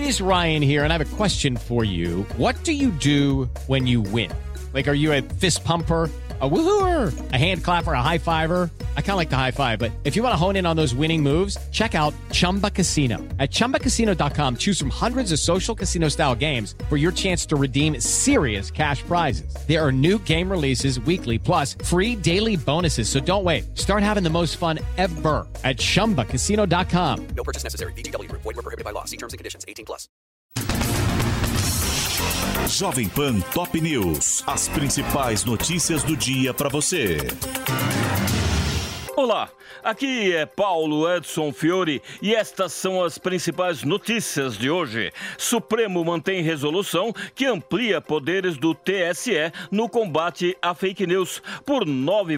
It is Ryan here, and I have a question for you. What do you do when you win? Like, are you a fist pumper, a woohooer, a hand clapper, a high fiver? I kind of like the high five, but if you want to hone in on those winning moves, check out Chumba Casino. At ChumbaCasino.com, choose from hundreds of social casino style games for your chance to redeem serious cash prizes. There are new game releases weekly, plus free daily bonuses. So don't wait. Start having the most fun ever at ChumbaCasino.com. No purchase necessary. VGW Group. Void where prohibited by law. See terms and conditions. 18+. Jovem Pan Top News. As principais notícias do dia para você. Olá, aqui é Paulo Edson Fiore e estas são as principais notícias de hoje. Supremo mantém resolução que amplia poderes do TSE no combate à fake news. Por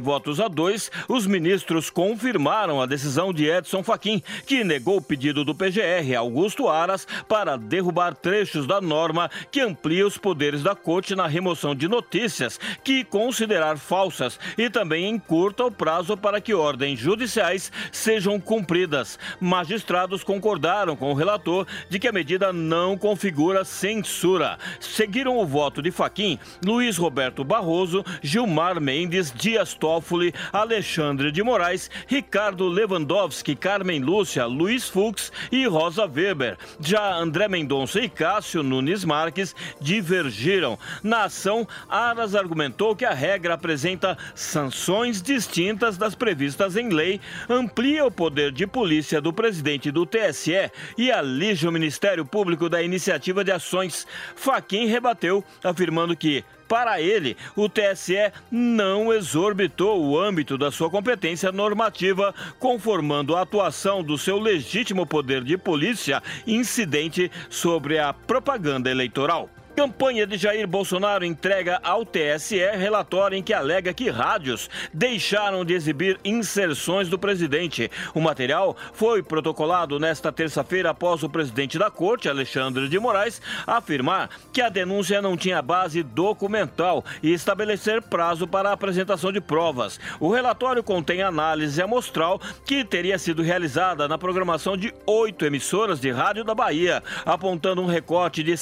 9-2, os ministros confirmaram a decisão de Edson Fachin, que negou o pedido do PGR, Augusto Aras, para derrubar trechos da norma que amplia os poderes da Corte na remoção de notícias que considerar falsas e também encurta o prazo para que ordens judiciais sejam cumpridas. Magistrados concordaram com o relator de que a medida não configura censura. Seguiram o voto de Fachin, Luiz Roberto Barroso, Gilmar Mendes, Dias Toffoli, Alexandre de Moraes, Ricardo Lewandowski, Carmen Lúcia, Luiz Fux e Rosa Weber. Já André Mendonça e Cássio Nunes Marques divergiram. Na ação, Aras argumentou que a regra apresenta sanções distintas das previstas em lei, amplia o poder de polícia do presidente do TSE e alija o Ministério Público da iniciativa de ações. Fachin rebateu, afirmando que, para ele, o TSE não exorbitou o âmbito da sua competência normativa, conformando a atuação do seu legítimo poder de polícia incidente sobre a propaganda eleitoral. Campanha de Jair Bolsonaro entrega ao TSE relatório em que alega que rádios deixaram de exibir inserções do presidente. O material foi protocolado nesta terça-feira após o presidente da Corte, Alexandre de Moraes, afirmar que a denúncia não tinha base documental e estabelecer prazo para a apresentação de provas. O relatório contém análise amostral que teria sido realizada na programação de 8 emissoras de rádio da Bahia, apontando um recorte de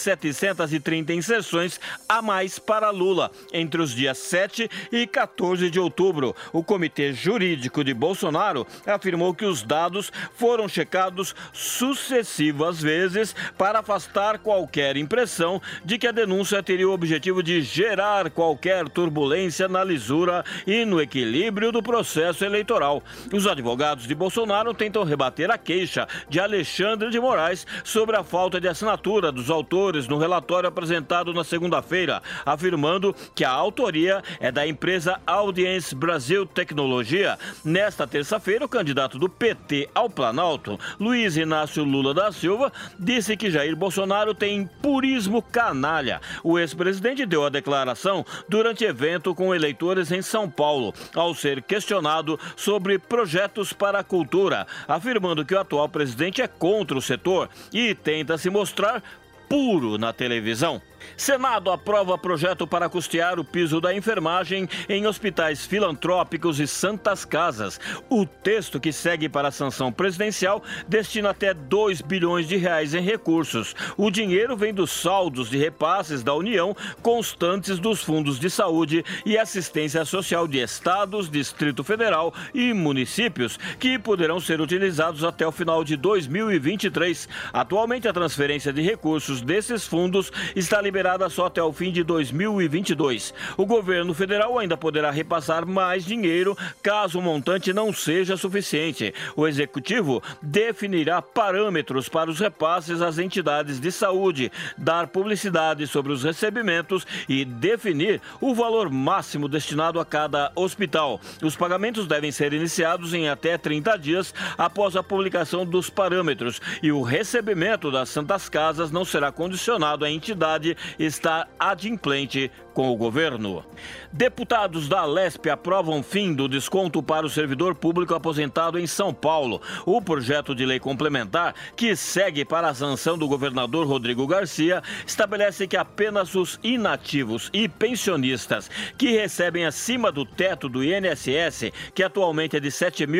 730 inserções a mais para Lula entre os dias 7 e 14 de outubro. O Comitê Jurídico de Bolsonaro afirmou que os dados foram checados sucessivas vezes para afastar qualquer impressão de que a denúncia teria o objetivo de gerar qualquer turbulência na lisura e no equilíbrio do processo eleitoral. Os advogados de Bolsonaro tentam rebater a queixa de Alexandre de Moraes sobre a falta de assinatura dos autores no relatório apresentado na segunda-feira, afirmando que a autoria é da empresa Audience Brasil Tecnologia. Nesta terça-feira, o candidato do PT ao Planalto, Luiz Inácio Lula da Silva, disse que Jair Bolsonaro tem purismo canalha. O ex-presidente deu a declaração durante evento com eleitores em São Paulo, ao ser questionado sobre projetos para a cultura, afirmando que o atual presidente é contra o setor e tenta se mostrar puro na televisão. Senado aprova projeto para custear o piso da enfermagem em hospitais filantrópicos e santas casas. O texto que segue para a sanção presidencial destina até 2 bilhões de reais em recursos. O dinheiro vem dos saldos de repasses da União constantes dos fundos de saúde e assistência social de estados, Distrito Federal e municípios, que poderão ser utilizados até o final de 2023. Atualmente, a transferência de recursos desses fundos está liberada só até o fim de 2022. O governo federal ainda poderá repassar mais dinheiro caso o montante não seja suficiente. O executivo definirá parâmetros para os repasses às entidades de saúde, dar publicidade sobre os recebimentos e definir o valor máximo destinado a cada hospital. Os pagamentos devem ser iniciados em até 30 dias após a publicação dos parâmetros e o recebimento das santas casas não será condicionado à entidade está adimplente com o governo. Deputados da Alesp aprovam fim do desconto para o servidor público aposentado em São Paulo. O projeto de lei complementar, que segue para a sanção do governador Rodrigo Garcia, estabelece que apenas os inativos e pensionistas que recebem acima do teto do INSS, que atualmente é de R$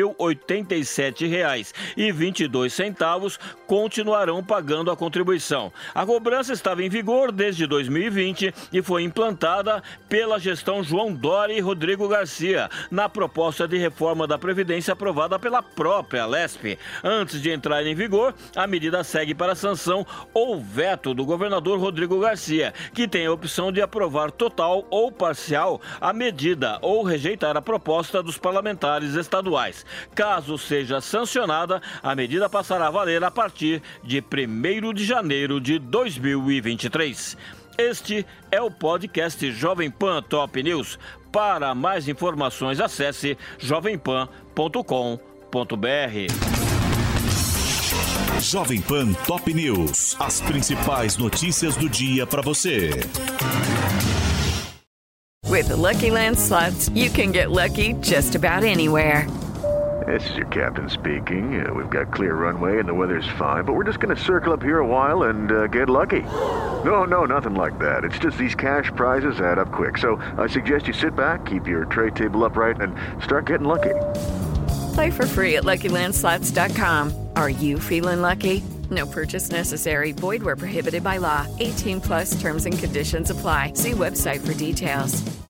7.087,22, continuarão pagando a contribuição. A cobrança estava em vigor desde 2020 e foi implantada pela gestão João Dória e Rodrigo Garcia, na proposta de reforma da Previdência aprovada pela própria Alesp. Antes de entrar em vigor, a medida segue para a sanção ou veto do governador Rodrigo Garcia, que tem a opção de aprovar total ou parcial a medida ou rejeitar a proposta dos parlamentares estaduais. Caso seja sancionada, a medida passará a valer a partir de 1º de janeiro de 2023. Este é o podcast Jovem Pan Top News. Para mais informações, acesse jovempan.com.br. Jovem Pan Top News. As principais notícias do dia para você. With the Lucky Land Slots, you can get lucky just about anywhere. This is your captain speaking. We've got clear runway and the weather's fine, but we're just going to circle up here a while and get lucky. No, nothing like that. It's just these cash prizes add up quick. So I suggest you sit back, keep your tray table upright, and start getting lucky. Play for free at LuckyLandSlots.com. Are you feeling lucky? No purchase necessary. Void where prohibited by law. 18+ terms and conditions apply. See website for details.